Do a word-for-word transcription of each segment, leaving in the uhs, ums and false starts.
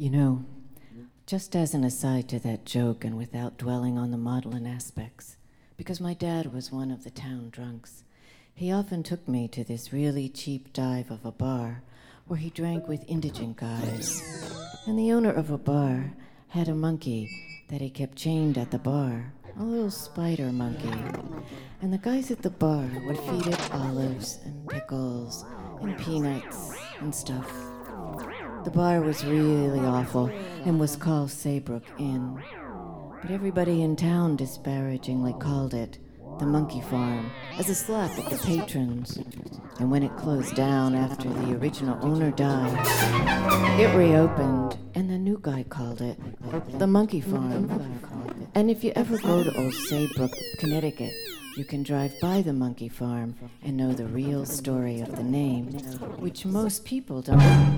You know, just as an aside to that joke and without dwelling on the maudlin aspects, because my dad was one of the town drunks, he often took me to this really cheap dive of a bar where he drank with indigent guys. And the owner of a bar had a monkey that he kept chained at the bar, a little spider monkey. And the guys at the bar would feed it olives and pickles and peanuts and stuff. The bar was really awful and was called Saybrook Inn. But everybody in town disparagingly called it the Monkey Farm as a slap at the patrons. And when it closed down after the original owner died, it reopened and the new guy called it the Monkey Farm. And if you ever go to Old Saybrook, Connecticut, you can drive by the Monkey Farm and know the real story of the name, which most people don't know.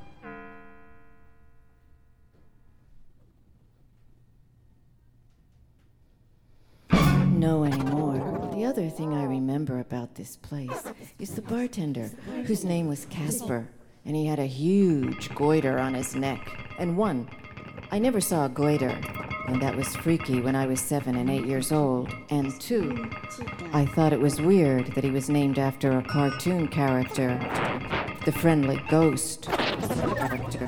know anymore. The other thing I remember about this place is the bartender, whose name was Casper, and he had a huge goiter on his neck. And one, I never saw a goiter, and that was freaky when I was seven and eight years old. And two, I thought it was weird that he was named after a cartoon character, the Friendly Ghost character.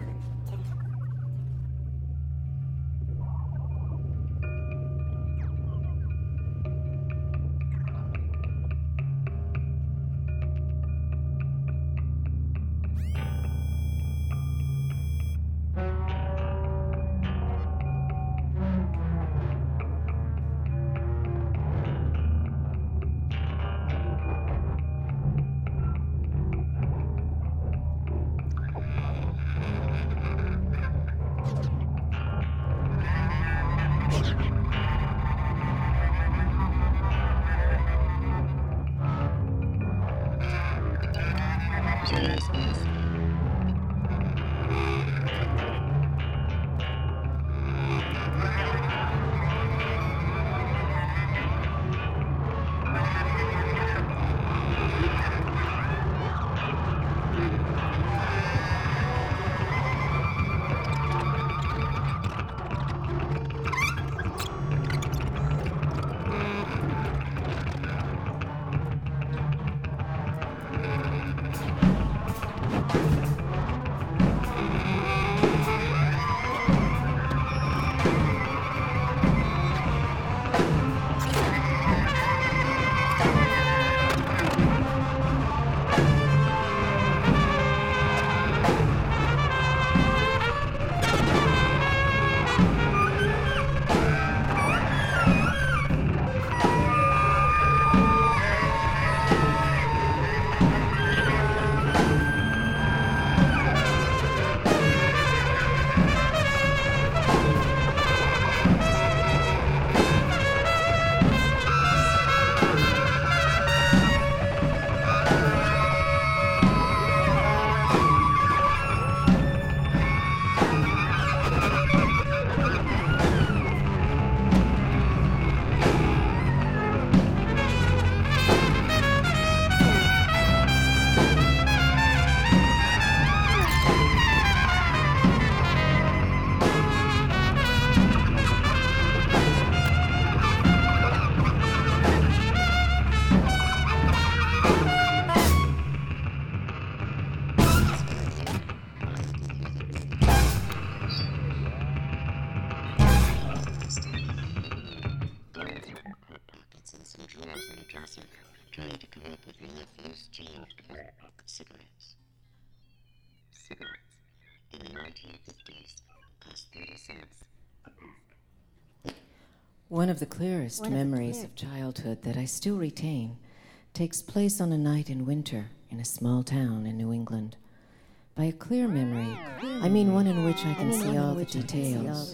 One of the clearest One memories of, the clear. of childhood that I still retain takes place on a night in winter in a small town in New England. By a clear memory, I mean one in which I can see all the details,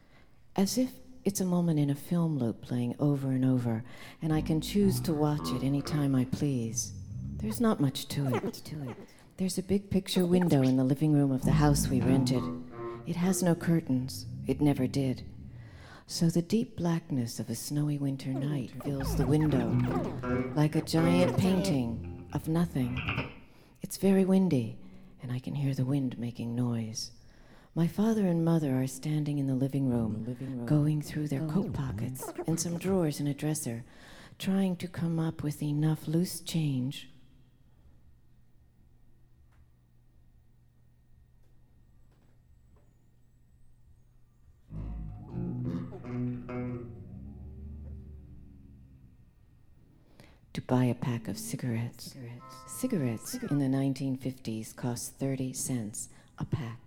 as if it's a moment in a film loop playing over and over, and I can choose to watch it any time I please. There's not much to it. There's a big picture window in the living room of the house we rented. It has no curtains. It never did. So the deep blackness of a snowy winter night fills the window like a giant painting of nothing. It's very windy, and I can hear the wind making noise. My father and mother are standing in the living room, the living room. going through their coat pockets and some drawers in a dresser, trying to come up with enough loose change. To buy a pack of cigarettes. Cigarettes, cigarettes Cigar- in the nineteen fifties cost thirty cents a pack.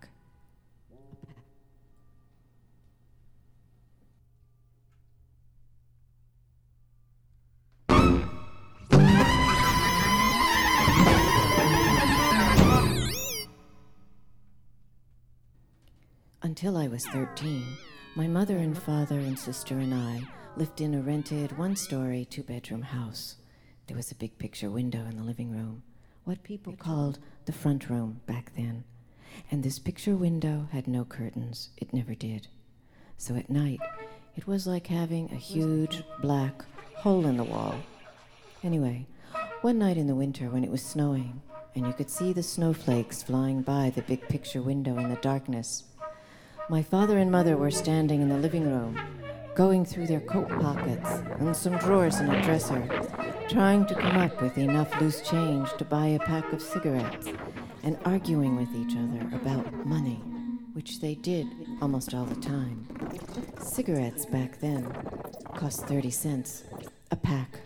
Until I was thirteen, my mother and father and sister and I lived in a rented one-story, two-bedroom house. There was a big picture window in the living room, what people called the front room back then. And this picture window had no curtains. It never did. So at night, it was like having a huge black hole in the wall. Anyway, one night in the winter when it was snowing, and you could see the snowflakes flying by the big picture window in the darkness, my father and mother were standing in the living room, going through their coat pockets and some drawers in a dresser, trying to come up with enough loose change to buy a pack of cigarettes, and arguing with each other about money, which they did almost all the time. Cigarettes back then cost thirty cents a pack.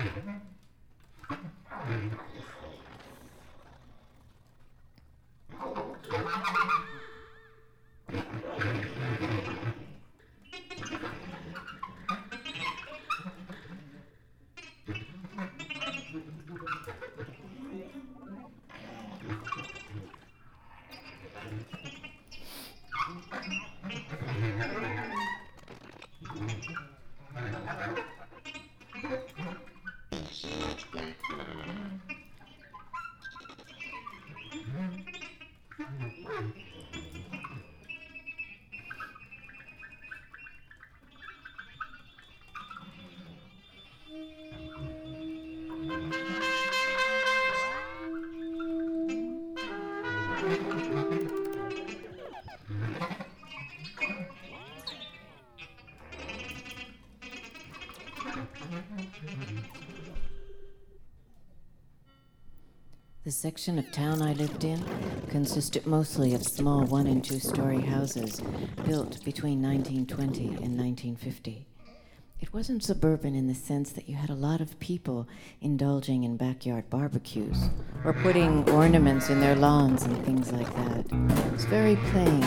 The section of town I lived in consisted mostly of small one- and two-story houses built between nineteen twenty and nineteen fifty. It wasn't suburban in the sense that you had a lot of people indulging in backyard barbecues or putting ornaments in their lawns and things like that. It was very plain.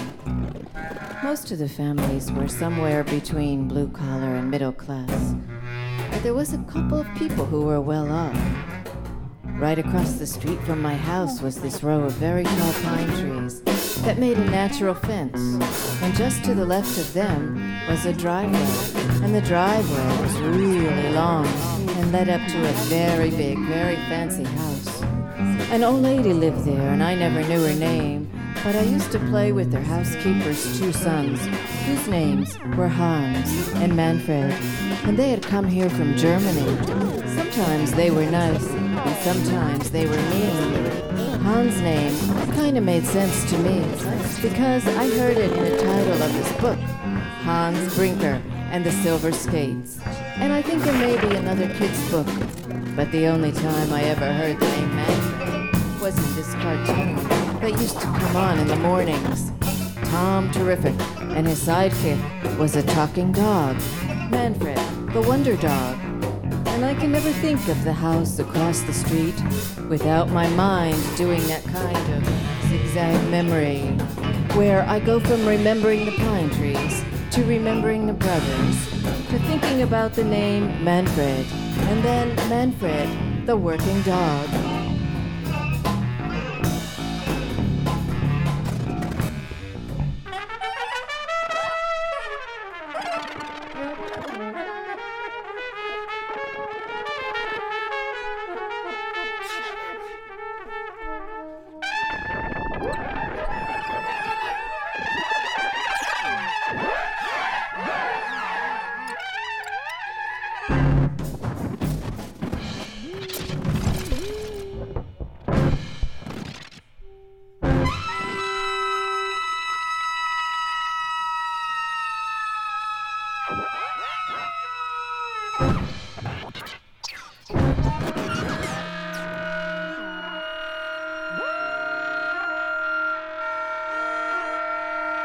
Most of the families were somewhere between blue-collar and middle class, but there was a couple of people who were well off. Right across the street from my house was this row of very tall pine trees that made a natural fence, and just to the left of them was a driveway, and the driveway was really long and led up to a very big, very fancy house. An old lady lived there, and I never knew her name, but I used to play with their housekeeper's two sons, whose names were Hans and Manfred, and they had come here from Germany. Sometimes they were nice, and sometimes they were mean. Hans' name kind of made sense to me, because I heard it in the title of his book, Hans Brinker and the Silver Skates, and I think in maybe another kid's book, but the only time I ever heard the name Manfred was in this cartoon that used to come on in the mornings. Tom Terrific and his sidekick was a talking dog, Manfred, the Wonder Dog. And I can never think of the house across the street without my mind doing that kind of zigzag memory, where I go from remembering the pine trees to remembering the brothers to thinking about the name Manfred, and then Manfred, the working dog.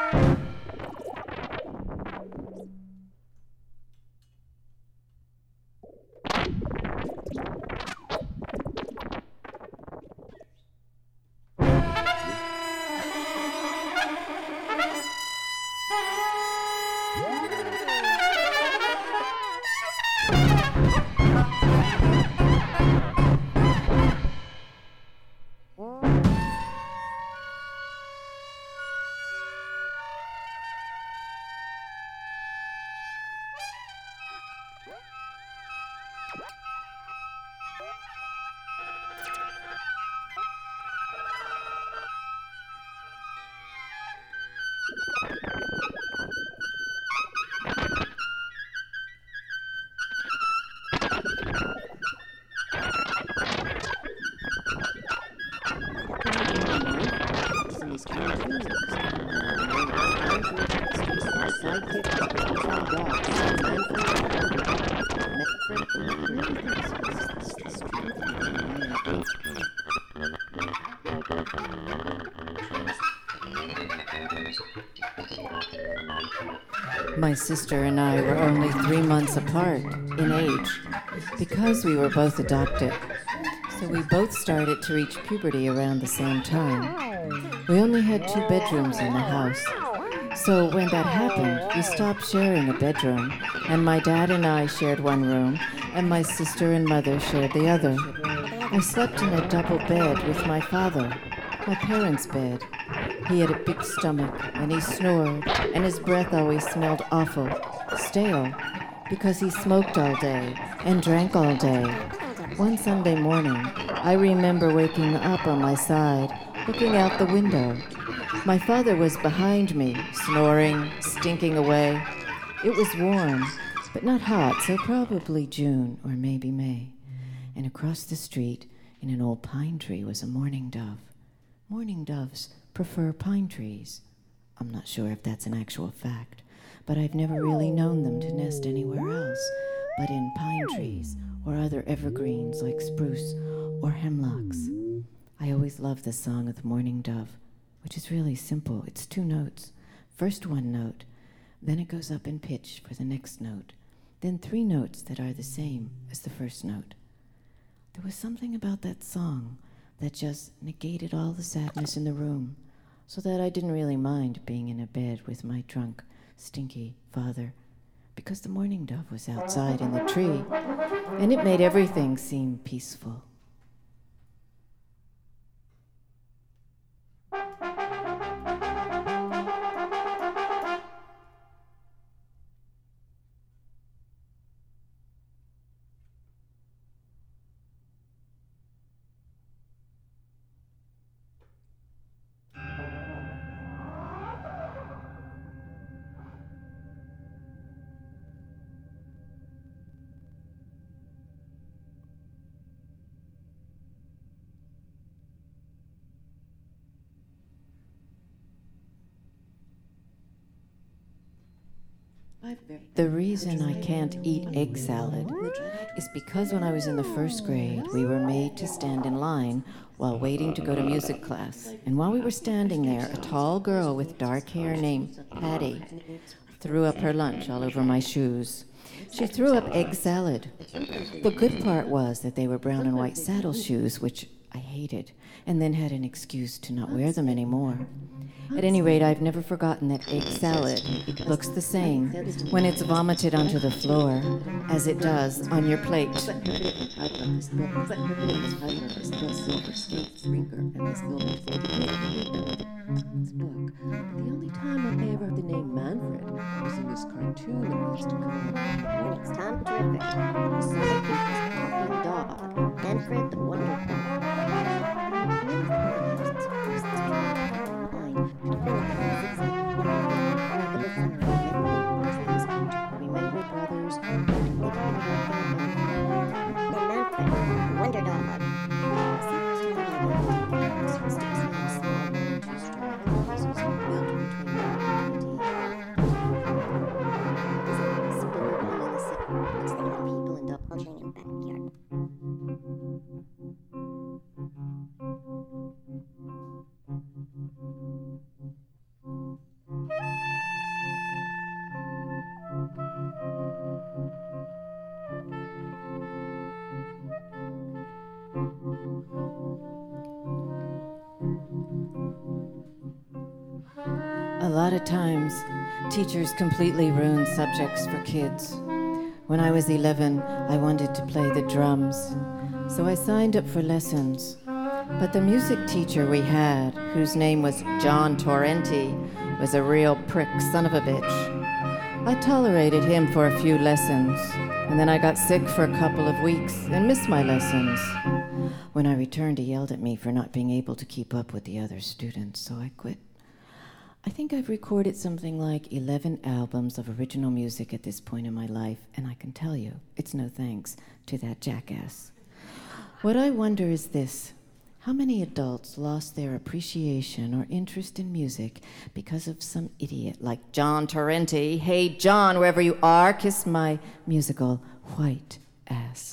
My sister and I were only three months apart in age because we were both adopted. So we both started to reach puberty around the same time. We only had two bedrooms in the house. So when that happened, we stopped sharing a bedroom, and my dad and I shared one room, and my sister and mother shared the other. I slept in a double bed with my father, my parents' bed. He had a big stomach, and he snored, and his breath always smelled awful, stale, because he smoked all day and drank all day. One Sunday morning, I remember waking up on my side, looking out the window. My father was behind me, snoring, stinking away. It was warm, but not hot, so probably June or maybe May. And across the street, in an old pine tree, was a mourning dove. Mourning doves prefer pine trees. I'm not sure if that's an actual fact, but I've never really known them to nest anywhere else but in pine trees or other evergreens like spruce or hemlocks. I always love the song of the mourning dove, which is really simple. It's two notes. First one note, then it goes up in pitch for the next note, then three notes that are the same as the first note. There was something about that song that just negated all the sadness in the room, so that I didn't really mind being in a bed with my drunk, stinky father, because the mourning dove was outside in the tree, and it made everything seem peaceful. The reason I can't eat egg salad is because when I was in the first grade, we were made to stand in line while waiting to go to music class. And while we were standing there, a tall girl with dark hair named Patty threw up her lunch all over my shoes. She threw up egg salad. The good part was that they were brown and white saddle shoes, which I hated, and then had an excuse to not wear them anymore. At any rate, I've never forgotten that egg salad looks the same when it's vomited onto the floor as it does on your plate. This book. The only time I ever heard the name Manfred was in this cartoon that used to come on. When it's time to terrific, the side is talking dog, Manfred the Wonder Dog. Remember, brothers, Manfred, Wonder Dog. lot of times, teachers completely ruin subjects for kids. When I was eleven, I wanted to play the drums, so I signed up for lessons. But the music teacher we had, whose name was John Torrenti, was a real prick son of a bitch. I tolerated him for a few lessons, and then I got sick for a couple of weeks and missed my lessons. When I returned, he yelled at me for not being able to keep up with the other students, so I quit. I think I've recorded something like eleven albums of original music at this point in my life, and I can tell you, it's no thanks to that jackass. What I wonder is this: how many adults lost their appreciation or interest in music because of some idiot like John Torrenti? Hey, John, wherever you are, kiss my musical white ass.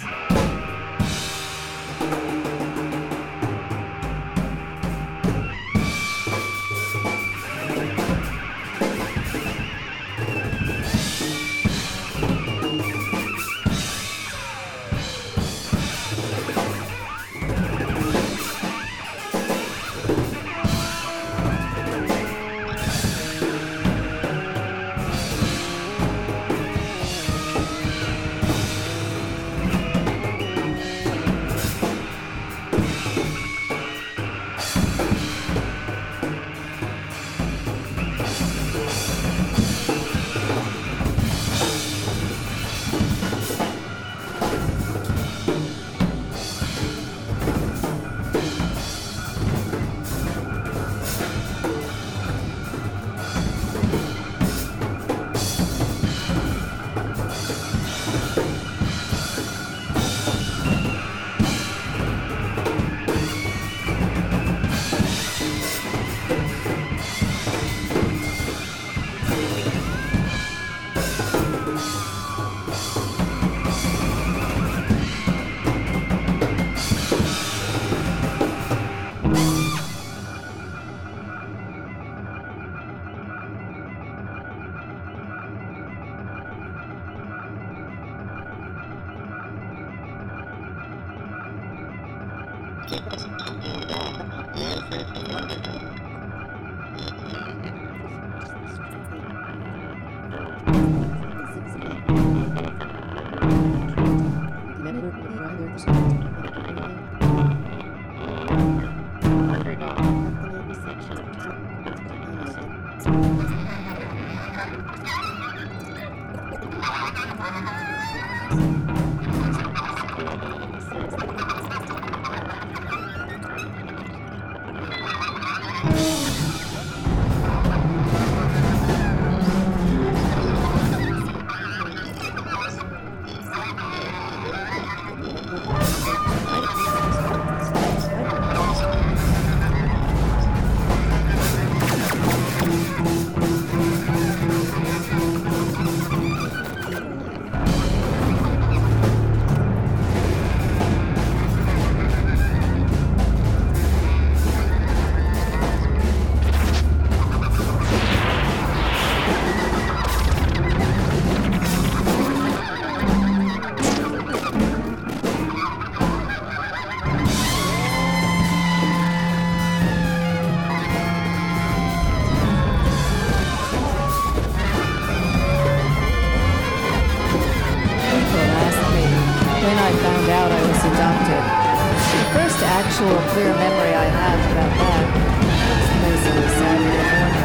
Actual clear memory I have about that. This place on a Saturday morning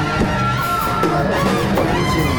in June.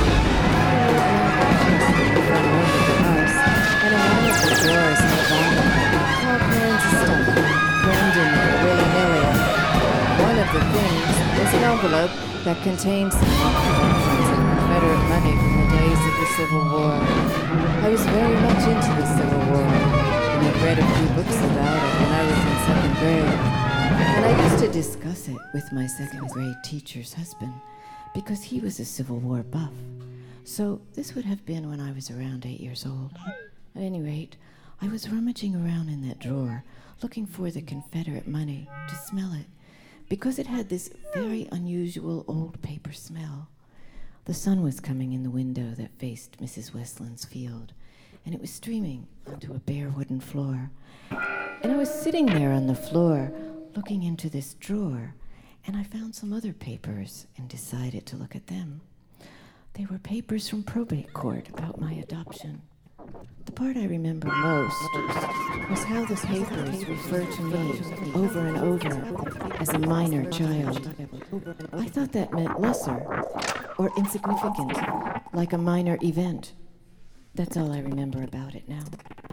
In the front room of the house, and in one of the drawers in the bottom, all kinds of stuff, crammed in there willy-nilly. One of the things was an envelope that contained some collections of Confederate money from the days of the Civil War. I was very much into the Civil War. And I'd read a few books about it when I was in second grade. And I used to discuss it with my second grade teacher's husband because he was a Civil War buff. So this would have been when I was around eight years old. At any rate, I was rummaging around in that drawer looking for the Confederate money to smell it because it had this very unusual old paper smell. The sun was coming in the window that faced Missus Westland's field, and it was streaming onto a bare wooden floor. And I was sitting there on the floor looking into this drawer, and I found some other papers and decided to look at them. They were papers from probate court about my adoption. The part I remember most was how the papers referred to me over and over as a minor child. I thought that meant lesser or insignificant, like a minor event. That's all I remember about it now.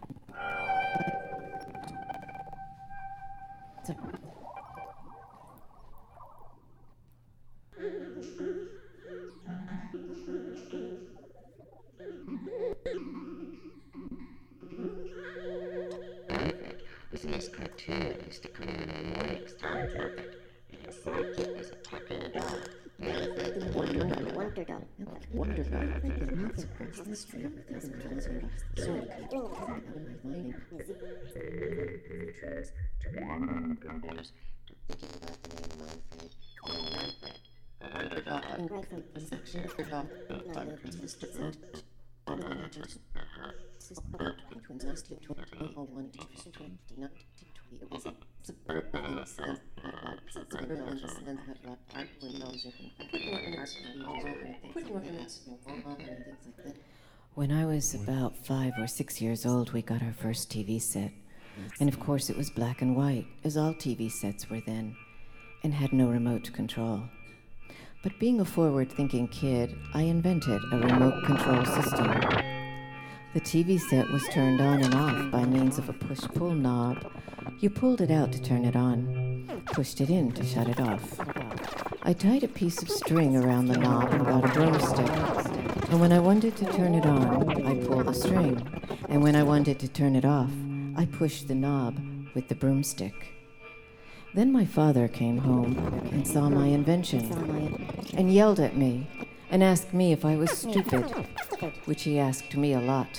So, was in this cartoon that used to come in the mornings to Manfred, and his sidekick was a talking dog. Manfred the Wonder Dog. Wonder Dog. Wonder Dog. I think there's nothing across the street. There's nothing across the street. Chose to one brothers thinking about the name Manfred and Manfred. A wonder dog. A section of the dog. Like consistent set. On the edges. Twins last year, twenty-one, twenty-nine, it was a suburban sense that suburban sense that art windows and putting more in art and putting more in art and things like that. When I was about five or six years old, we got our first T V set. And of course it was black and white, as all T V sets were then, and had no remote control. But being a forward-thinking kid, I invented a remote control system. The T V set was turned on and off by means of a push-pull knob. You pulled it out to turn it on, pushed it in to shut it off. I tied a piece of string around the knob and got a broomstick. And when I wanted to turn it on, I pulled the string. And when I wanted to turn it off, I pushed the knob with the broomstick. Then my father came home and saw my invention and yelled at me and asked me if I was stupid, which he asked me a lot.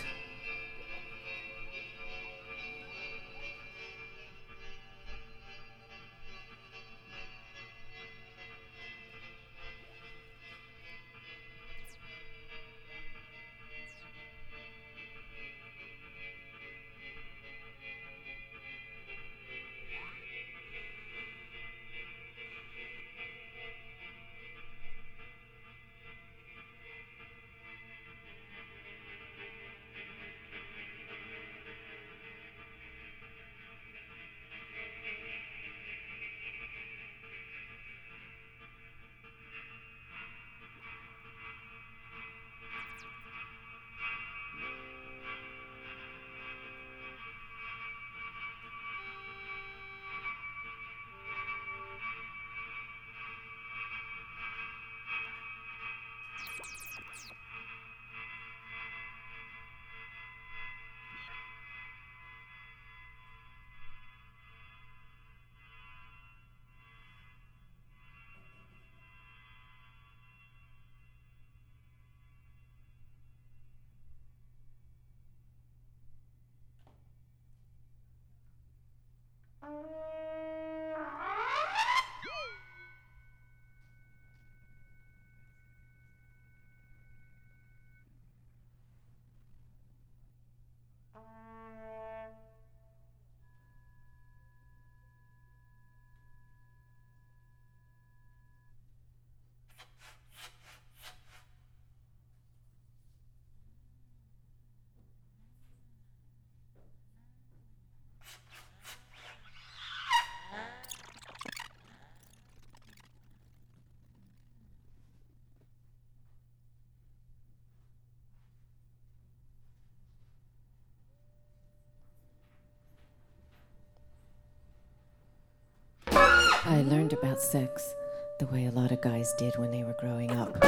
I learned about sex the way a lot of guys did when they were growing up,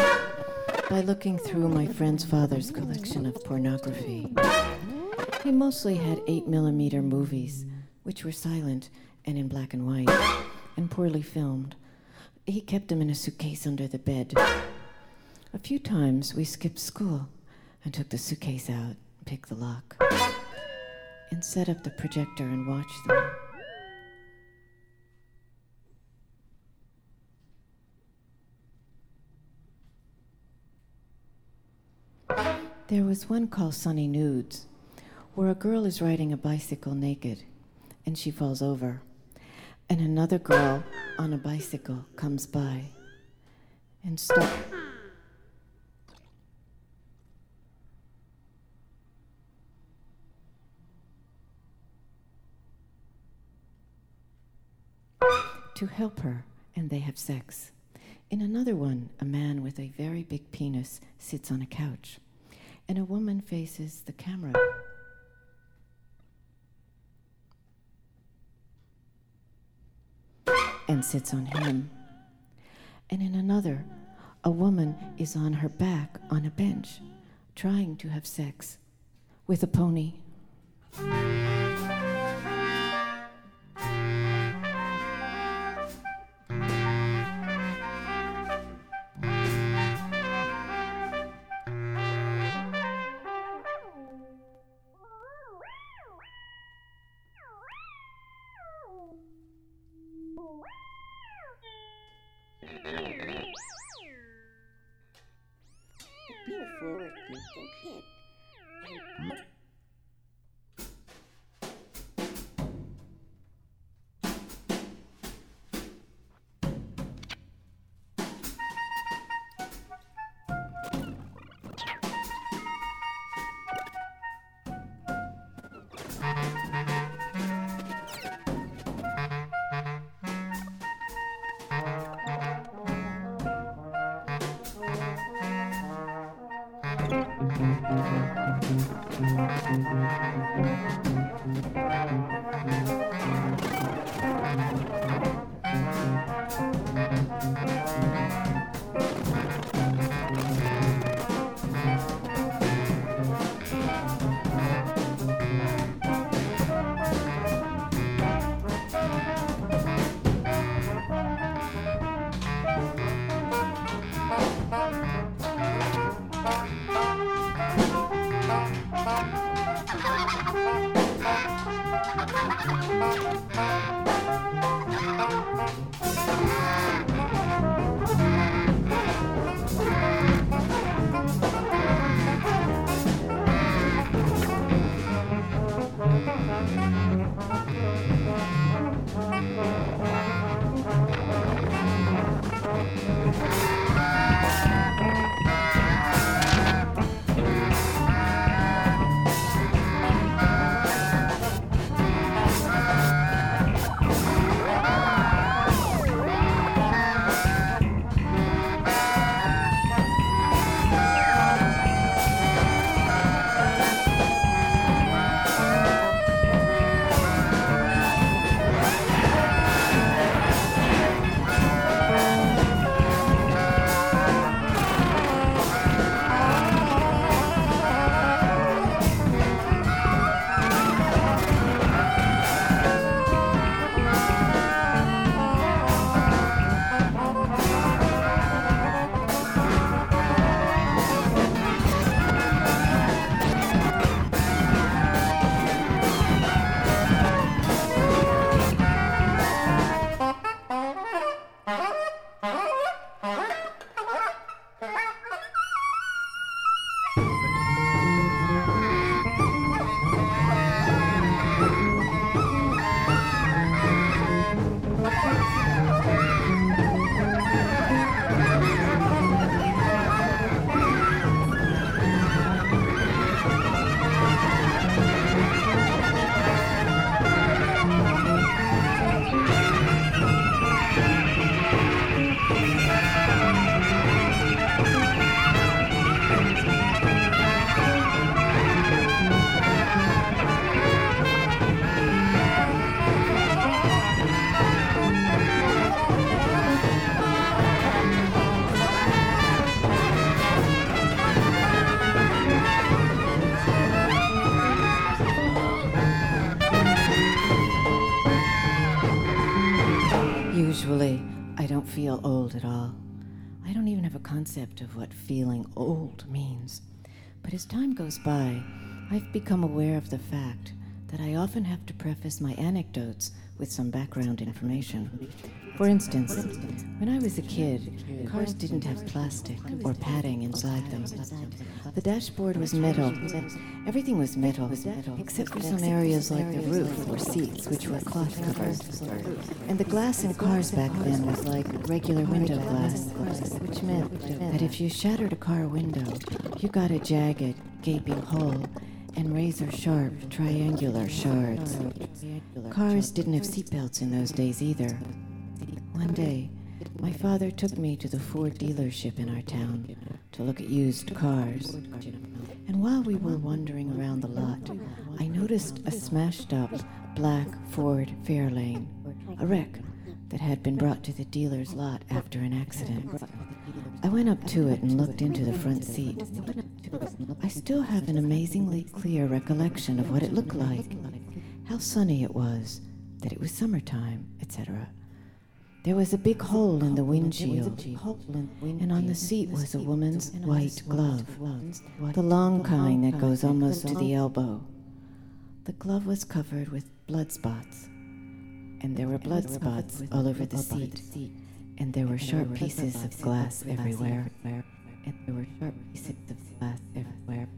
by looking through my friend's father's collection of pornography. He mostly had eight millimeter movies, which were silent and in black and white, and poorly filmed. He kept them in a suitcase under the bed. A few times we skipped school and took the suitcase out, picked the lock, and set up the projector and watched them. There was one called Sunny Nudes, where a girl is riding a bicycle naked, and she falls over. and another girl on a bicycle comes by and stops. To help her, and they have sex. In another one, a man with a very big penis sits on a couch, and a woman faces the camera. And sits on him. And in another, a woman is on her back on a bench, trying to have sex with a pony. Usually, I don't feel old at all. I don't even have a concept of what feeling old means. But as time goes by, I've become aware of the fact that I often have to preface my anecdotes with some background information. For instance, when I was a kid, cars didn't have plastic or padding inside them. The dashboard was metal. Everything was metal, except for some areas like the roof or seats, which were cloth covered. And the glass in cars back then was like regular window glass, which meant that if you shattered a car window, you got a jagged, gaping hole and razor-sharp, triangular shards. Cars didn't have seatbelts in those days either. One day, my father took me to the Ford dealership in our town to look at used cars. And while we were wandering around the lot, I noticed a smashed-up black Ford Fairlane, a wreck that had been brought to the dealer's lot after an accident. I went up to it and looked into the front seat. I still have an amazingly clear recollection of what it looked like, how sunny it was, that it was summertime, et cetera. There was a big hole in the windshield, and on the seat was a woman's white glove, the long kind that goes almost to the elbow. The glove was covered with blood spots, and there were blood spots all over the seat, and there were sharp pieces of glass everywhere, and there were sharp pieces of glass everywhere.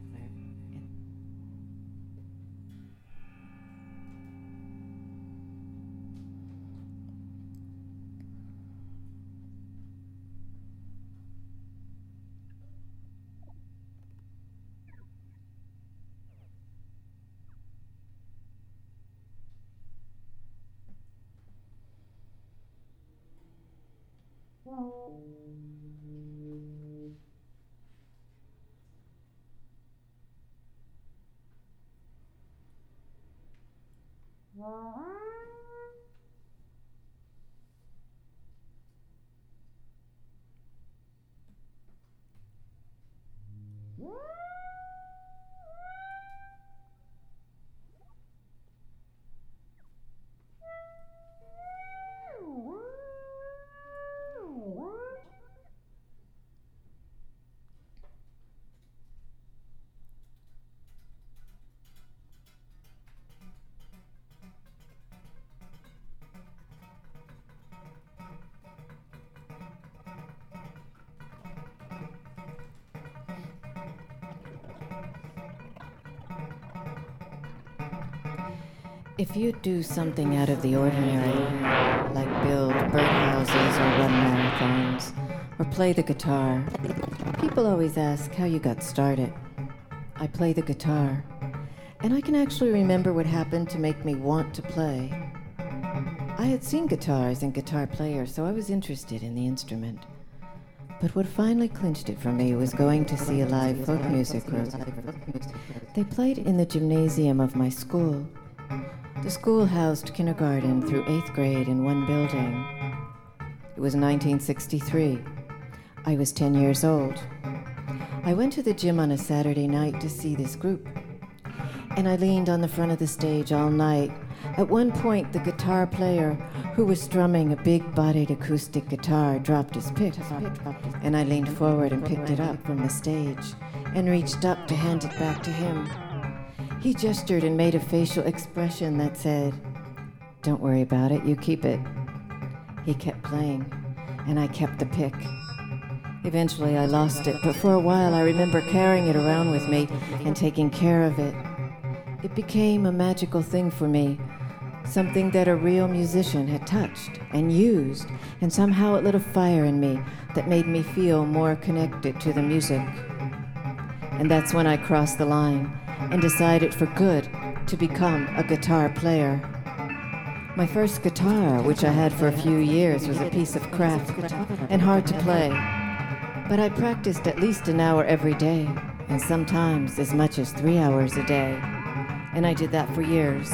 If you do something out of the ordinary, like build birdhouses or run marathons, or play the guitar, people always ask how you got started. I play the guitar, and I can actually remember what happened to make me want to play. I had seen guitars and guitar players, so I was interested in the instrument. But what finally clinched it for me was going to see a live folk music group. They played in the gymnasium of my school. The school housed kindergarten through eighth grade in one building. It was nineteen sixty-three. I was ten years old. I went to the gym on a Saturday night to see this group, and I leaned on the front of the stage all night. At one point, the guitar player, who was strumming a big-bodied acoustic guitar, dropped his pick, and I leaned forward and picked it up from the stage and reached up to hand it back to him. He gestured and made a facial expression that said, "Don't worry about it, you keep it." He kept playing, and I kept the pick. Eventually I lost it, but for a while I remember carrying it around with me and taking care of it. It became a magical thing for me, something that a real musician had touched and used, and somehow it lit a fire in me that made me feel more connected to the music. And that's when I crossed the line and decided for good to become a guitar player. My first guitar, which I had for a few years, was a piece of crap and hard to play. But I practiced at least an hour every day, and sometimes as much as three hours a day. And I did that for years.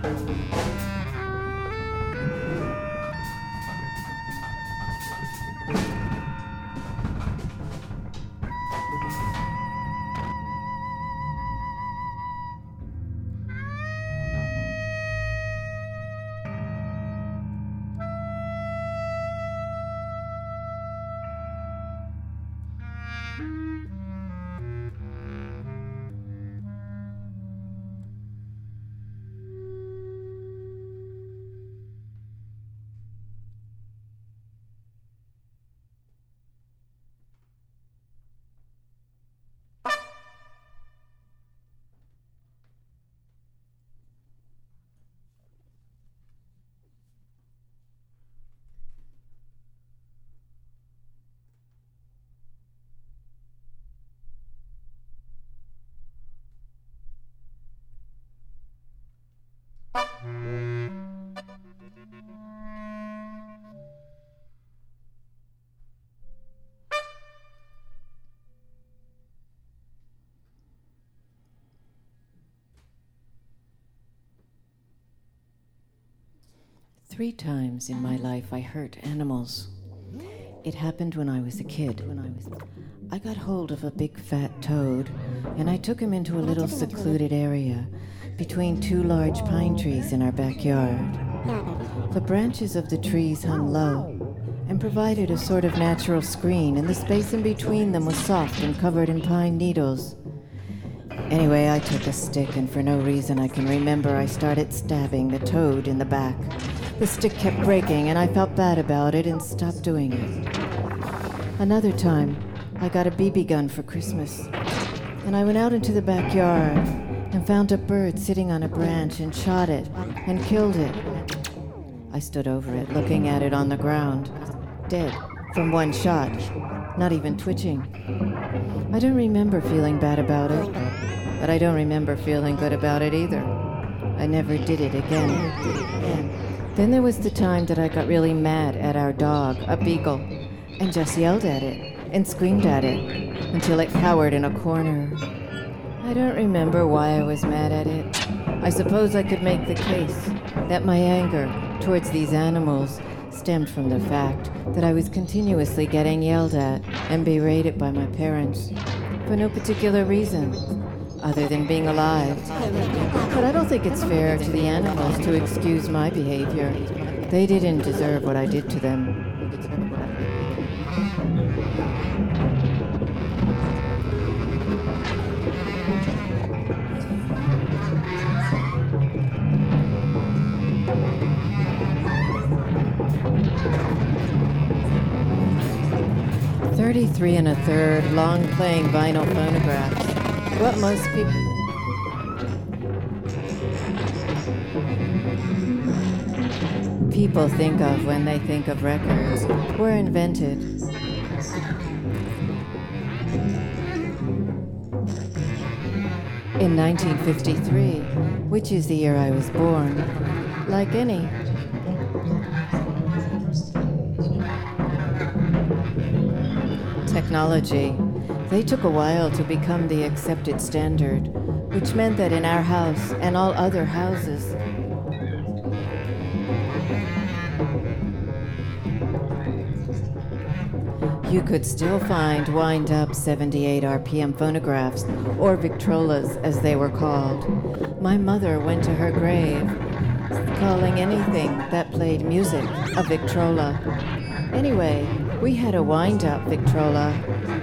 Three times in my life I hurt animals. It happened when I was a kid. When I was, I got hold of a big fat toad, and I took him into a little secluded area between two large pine trees in our backyard. The branches of the trees hung low and provided a sort of natural screen, and the space in between them was soft and covered in pine needles. Anyway, I took a stick, and for no reason I can remember, I started stabbing the toad in the back. The stick kept breaking, and I felt bad about it and stopped doing it. Another time, I got a B B gun for Christmas, and I went out into the backyard and found a bird sitting on a branch and shot it and killed it. I stood over it, looking at it on the ground, dead from one shot, not even twitching. I don't remember feeling bad about it, but I don't remember feeling good about it either. I never did it again. again. Then there was the time that I got really mad at our dog, a beagle, and just yelled at it and screamed at it until it cowered in a corner. I don't remember why I was mad at it. I suppose I could make the case that my anger towards these animals stemmed from the fact that I was continuously getting yelled at and berated by my parents for no particular reason other than being alive. But I don't think it's fair to the animals to excuse my behavior. They didn't deserve what I did to them. Thirty-three and a third long-playing vinyl phonographs. What most people... people think of when they think of records were invented. In nineteen fifty-three, which is the year I was born, like any. Technology. They took a while to become the accepted standard, which meant that in our house and all other houses, you could still find wind-up seventy-eight R P M phonographs, or Victrolas as they were called. My mother went to her grave calling anything that played music a Victrola. Anyway, we had a wind-up Victrola.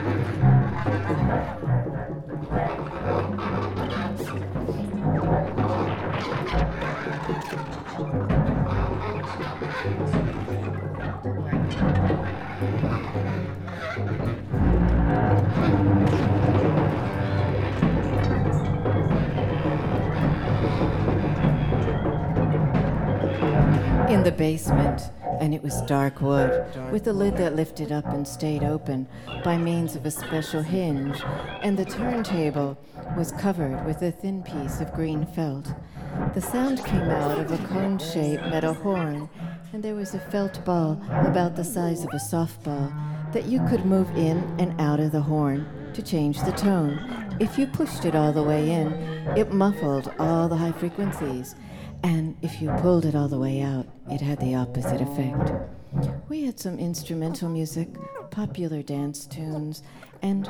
In the basement, and it was dark wood, with a lid that lifted up and stayed open by means of a special hinge, and the turntable was covered with a thin piece of green felt. The sound came out of a cone-shaped metal horn, and there was a felt ball about the size of a softball that you could move in and out of the horn to change the tone. If you pushed it all the way in, it muffled all the high frequencies, And if you pulled it all the way out, it had the opposite effect. We had some instrumental music, popular dance tunes, and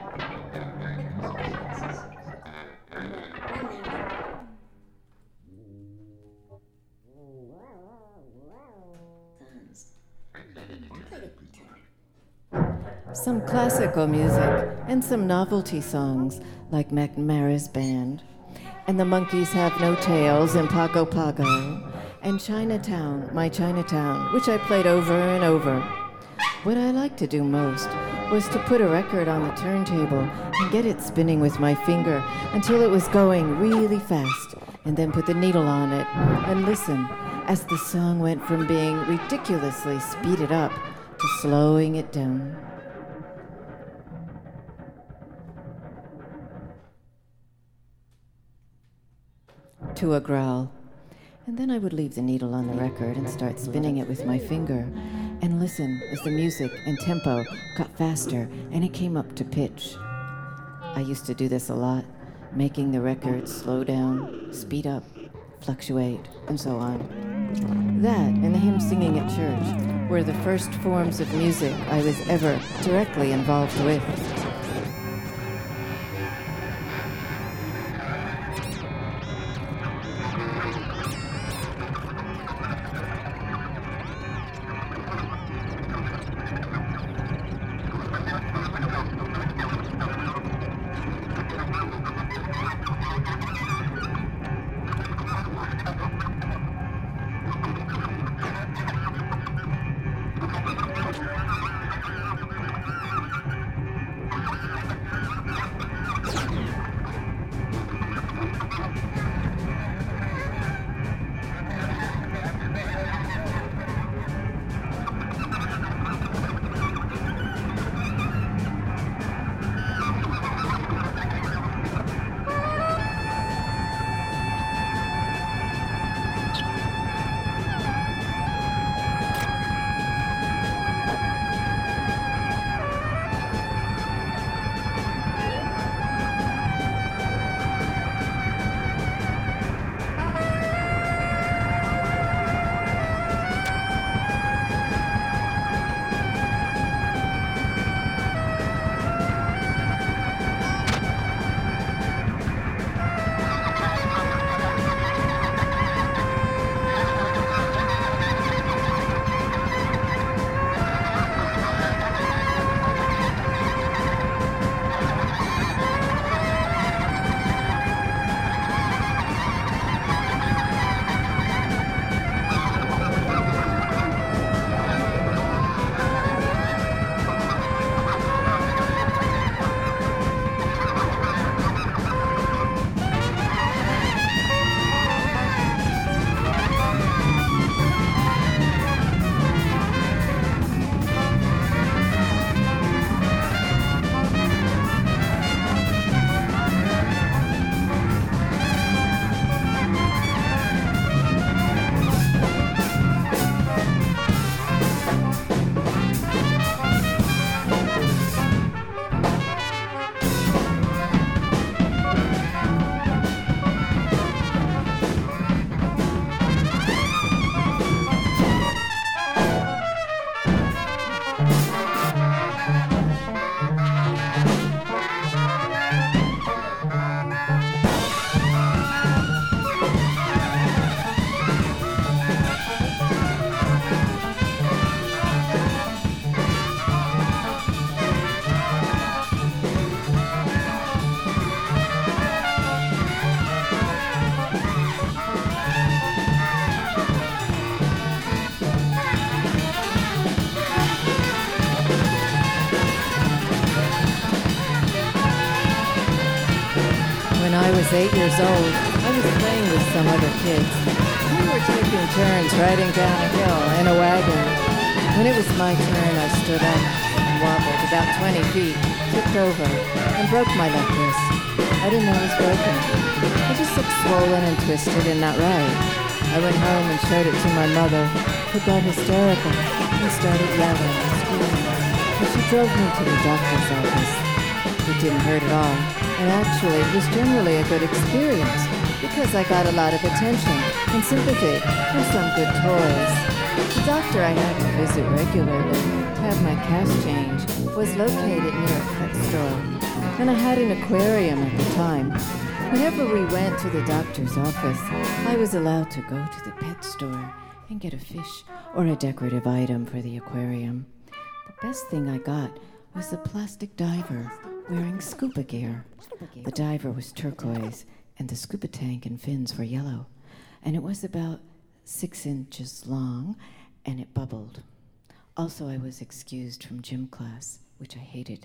some classical music and some novelty songs like McNamara's Band, and the Monkeys Have No Tails and Pago Pago, and Chinatown, My Chinatown, which I played over and over. What I liked to do most was to put a record on the turntable and get it spinning with my finger until it was going really fast, and then put the needle on it and listen as the song went from being ridiculously speeded up to slowing it down. To a growl. And then I would leave the needle on the record and start spinning it with my finger and listen as the music and tempo got faster and it came up to pitch. I used to do this a lot, making the record slow down, speed up, fluctuate, and so on. That and the hymn singing at church were the first forms of music I was ever directly involved with. I was eight years old, I was playing with some other kids. We were taking turns riding down a hill in a wagon. When it was my turn, I stood up and wobbled about twenty feet, tipped over, and broke my left wrist. I didn't know it was broken. It just looked swollen and twisted and not right. I went home and showed it to my mother, who got hysterical and started yelling and screaming. And she drove me to the doctor's office. It didn't hurt at all. And actually, it was generally a good experience. because I got a lot of attention and sympathy and some good toys. The doctor I had to visit regularly to have my cast changed was located near a pet store, and I had an aquarium at the time. Whenever we went to the doctor's office, I was allowed to go to the pet store and get a fish or a decorative item for the aquarium. The best thing I got was a plastic diver wearing scuba gear. The diver was turquoise, and the scuba tank and fins were yellow, and it was about six inches long, and it bubbled. Also, I was excused from gym class, which I hated.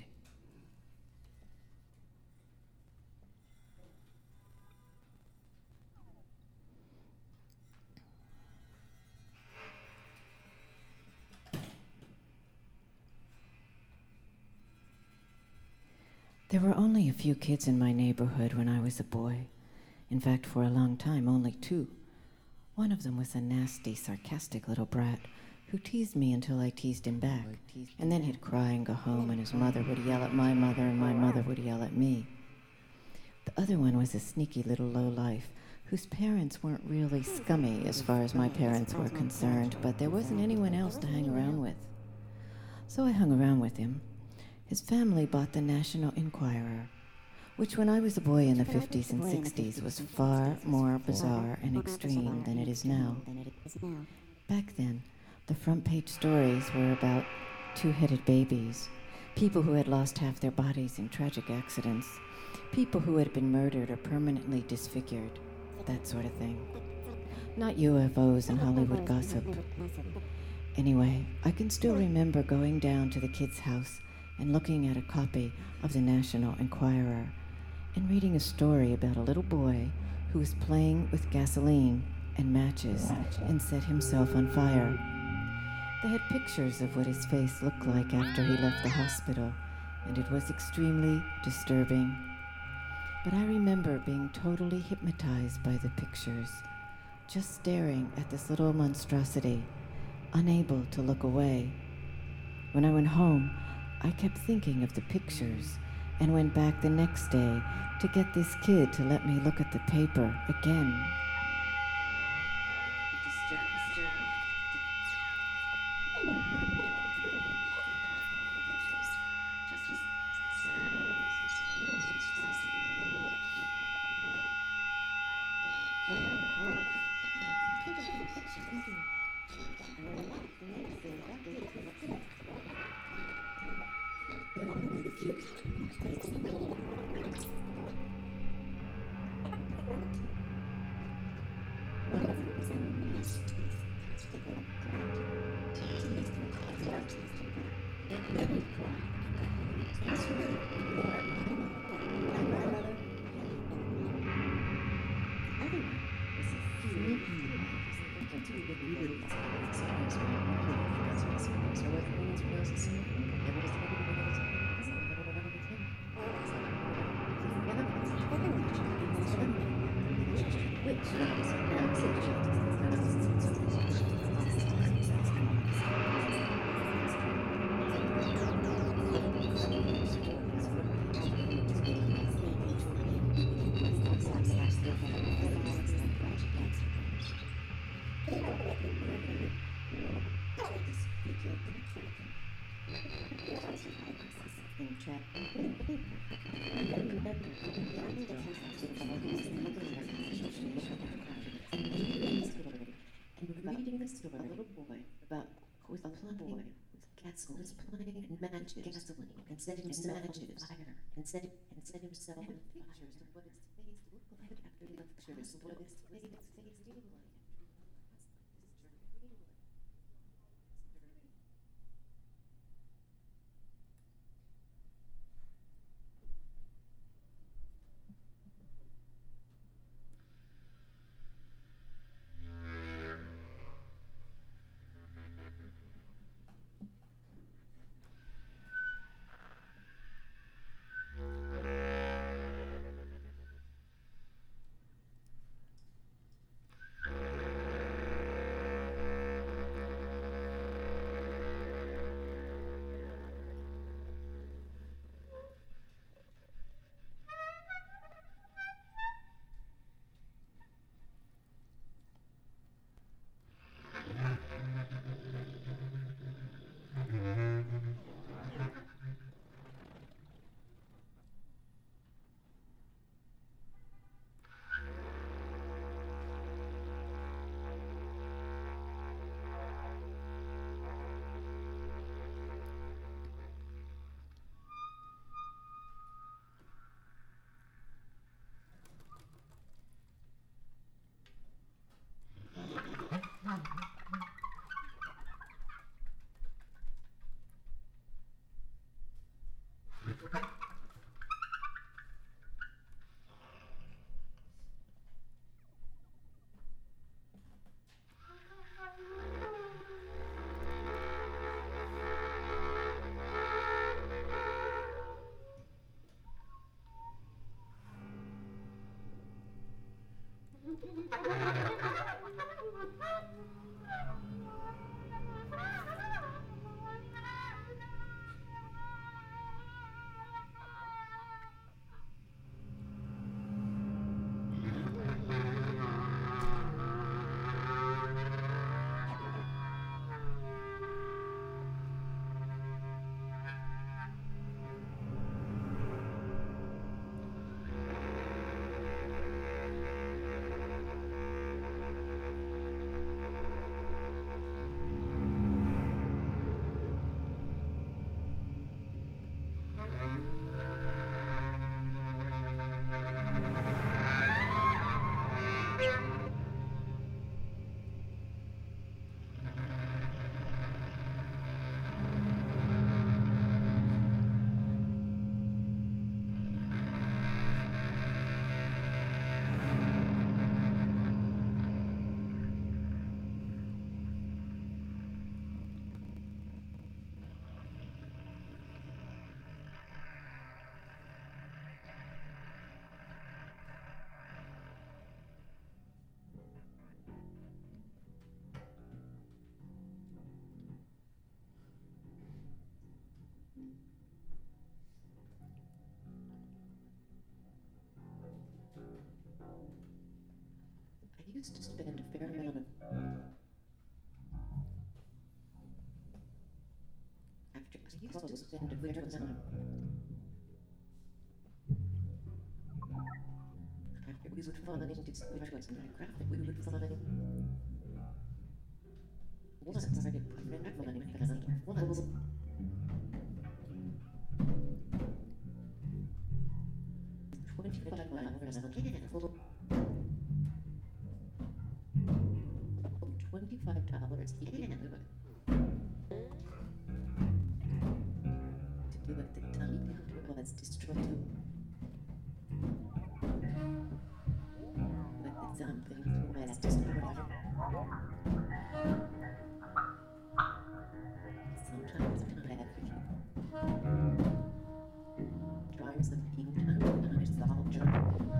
There were only a few kids in my neighborhood when I was a boy. In fact, for a long time, only two. One of them was a nasty, sarcastic little brat who teased me until I teased him back. And then he'd cry and go home, and his mother would yell at my mother, and my mother would yell at me. The other one was a sneaky little lowlife whose parents weren't really scummy as far as my parents were concerned, but there wasn't anyone else to hang around with. So I hung around with him. His family bought the National Enquirer, which when I was a boy in the fifties and sixties was far more bizarre and extreme than it is now. Back then, the front page stories were about two-headed babies, people who had lost half their bodies in tragic accidents, people who had been murdered or permanently disfigured, that sort of thing. Not U F Os and Hollywood gossip. Anyway, I can still remember going down to the kid's house and looking at a copy of the National Enquirer and reading a story about a little boy who was playing with gasoline and matches and set himself on fire. They had pictures of what his face looked like after he left the hospital, and it was extremely disturbing. But I remember being totally hypnotized by the pictures, just staring at this little monstrosity, unable to look away. When I went home, I kept thinking of the pictures and went back the next day to get this kid to let me look at the paper again. Was playing and matches gasoline and set himself on fire and set and set himself on fire. What his face looked like after the pictures. What his face looked like. Uh... I used to spend a fair amount of after I used to spend a fair amount of after we would find into which was my craft that we would find once I started putting that money found once twenty-five dollars again full twenty-five dollars again to do at the time was destructive. But the something was destructive. Sometimes bad drives the being time and it's the whole job.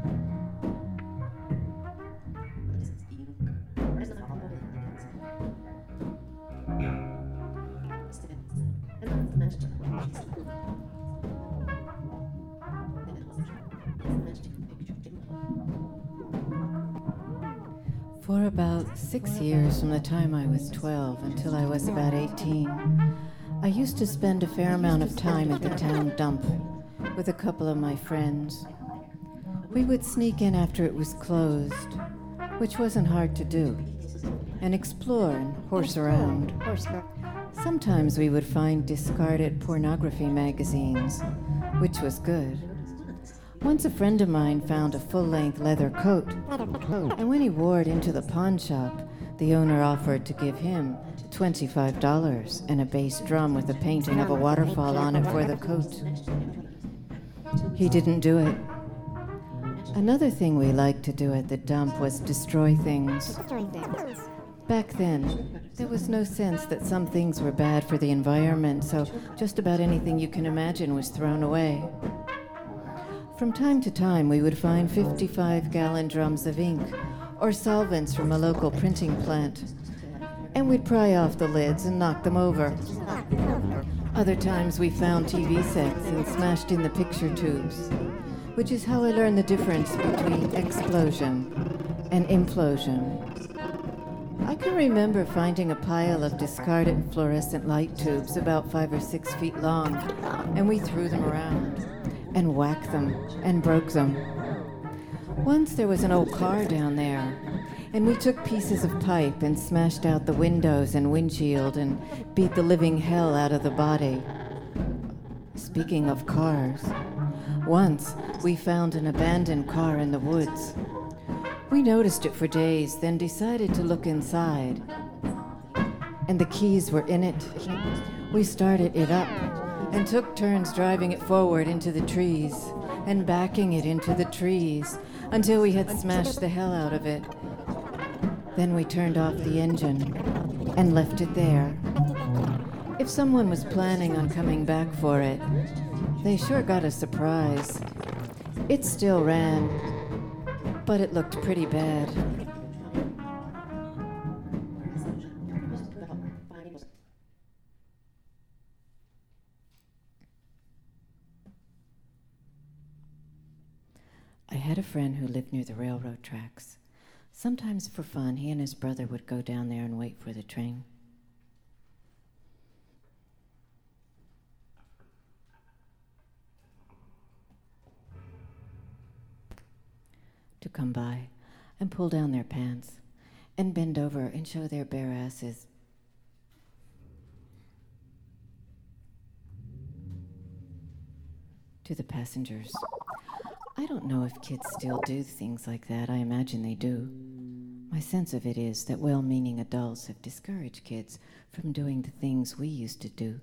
For about six years from the time I was twelve until I was about eighteen, I used to spend a fair amount of time at the town dump with a couple of my friends. We would sneak in after it was closed, which wasn't hard to do, and explore and horse around. Sometimes we would find discarded pornography magazines, which was good. Once a friend of mine found a full-length leather coat, and when he wore it into the pawn shop, the owner offered to give him twenty-five dollars and a bass drum with a painting of a waterfall on it for the coat. He didn't do it. Another thing we liked to do at the dump was destroy things. Back then, there was no sense that some things were bad for the environment, so just about anything you can imagine was thrown away. From time to time, we would find fifty-five gallon drums of ink or solvents from a local printing plant, and we'd pry off the lids and knock them over. Other times, we found T V sets and smashed in the picture tubes, which is how I learned the difference between explosion and implosion. I can remember finding a pile of discarded fluorescent light tubes about five or six feet long, and we threw them around and whacked them and broke them. Once there was an old car down there, and we took pieces of pipe and smashed out the windows and windshield and beat the living hell out of the body. Speaking of cars, once we found an abandoned car in the woods. We noticed it for days, then decided to look inside. And the keys were in it. We started it up and took turns driving it forward into the trees and backing it into the trees until we had smashed the hell out of it. Then we turned off the engine and left it there. If someone was planning on coming back for it, they sure got a surprise. It still ran. But it looked pretty bad. I had a friend who lived near the railroad tracks. Sometimes for fun, he and his brother would go down there and wait for the train. To come by and pull down their pants and bend over and show their bare asses. To the passengers. I don't know if kids still do things like that. I imagine they do. My sense of it is that well-meaning adults have discouraged kids from doing the things we used to do.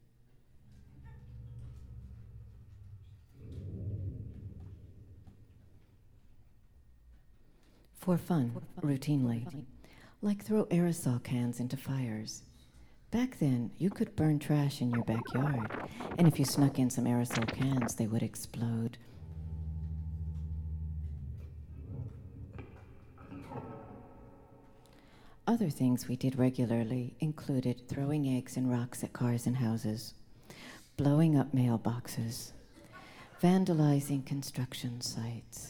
For fun, routinely, like throw aerosol cans into fires. Back then, you could burn trash in your backyard, and if you snuck in some aerosol cans, they would explode. Other things we did regularly included throwing eggs and rocks at cars and houses, blowing up mailboxes, vandalizing construction sites,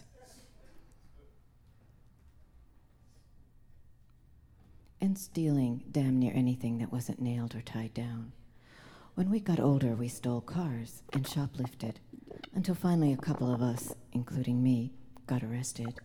and stealing damn near anything that wasn't nailed or tied down. When we got older, we stole cars and shoplifted, until finally a couple of us, including me, got arrested.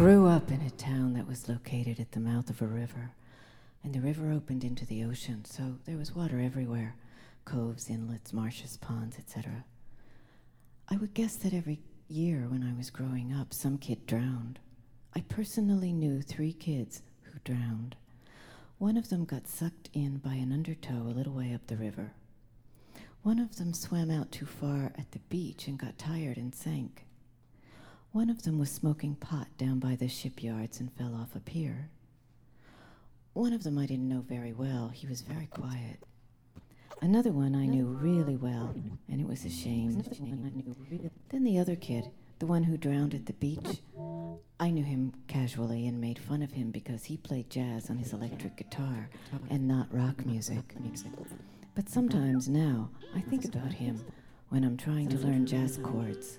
grew up in a town that was located at the mouth of a river, and the river opened into the ocean, so there was water everywhere, coves, inlets, marshes, ponds, et cetera. I would guess that every year when I was growing up, some kid drowned. I personally knew three kids who drowned. One of them got sucked in by an undertow a little way up the river. One of them swam out too far at the beach and got tired and sank. One of them was smoking pot down by the shipyards and fell off a pier. One of them I didn't know very well. He was very quiet. Another one I knew really well, and it was a shame. Then the other kid, the one who drowned at the beach, I knew him casually and made fun of him because he played jazz on his electric guitar and not rock music. But sometimes now I think about him when I'm trying to learn jazz chords.